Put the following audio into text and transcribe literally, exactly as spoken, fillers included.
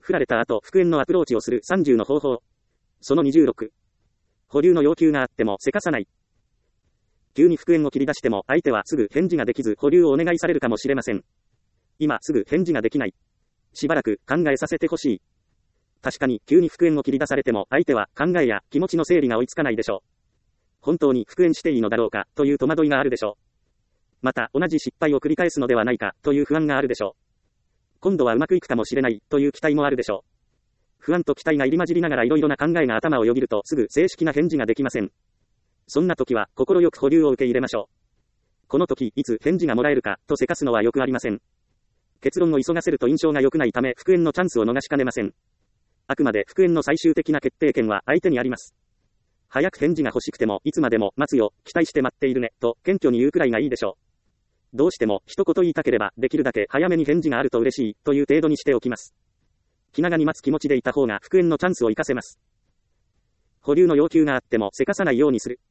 振られた後、復縁のアプローチをするさんじゅうの方法。そのにじゅうろく。保留の要求があってもせかさない。急に復縁を切り出しても相手はすぐ返事ができず保留をお願いされるかもしれません。今すぐ返事ができない。しばらく考えさせてほしい。確かに急に復縁を切り出されても相手は考えや気持ちの整理が追いつかないでしょう。本当に復縁していいのだろうかという戸惑いがあるでしょう。また同じ失敗を繰り返すのではないかという不安があるでしょう。今度はうまくいくかもしれないという期待もあるでしょう。不安と期待が入り混じりながらいろいろな考えが頭をよぎるとすぐ正式な返事ができません。そんな時は心よく保留を受け入れましょう。この時いつ返事がもらえるかとせかすのはよくありません。結論を急がせると印象が良くないため復縁のチャンスを逃しかねません。あくまで復縁の最終的な決定権は相手にあります。早く返事が欲しくてもいつまでも待つよ、期待して待っているねと謙虚に言うくらいがいいでしょう。どうしても一言言いたければできるだけ早めに返事があると嬉しいという程度にしておきます。気長に待つ気持ちでいた方が復縁のチャンスを生かせます。保留の要求があってもせかさないようにする。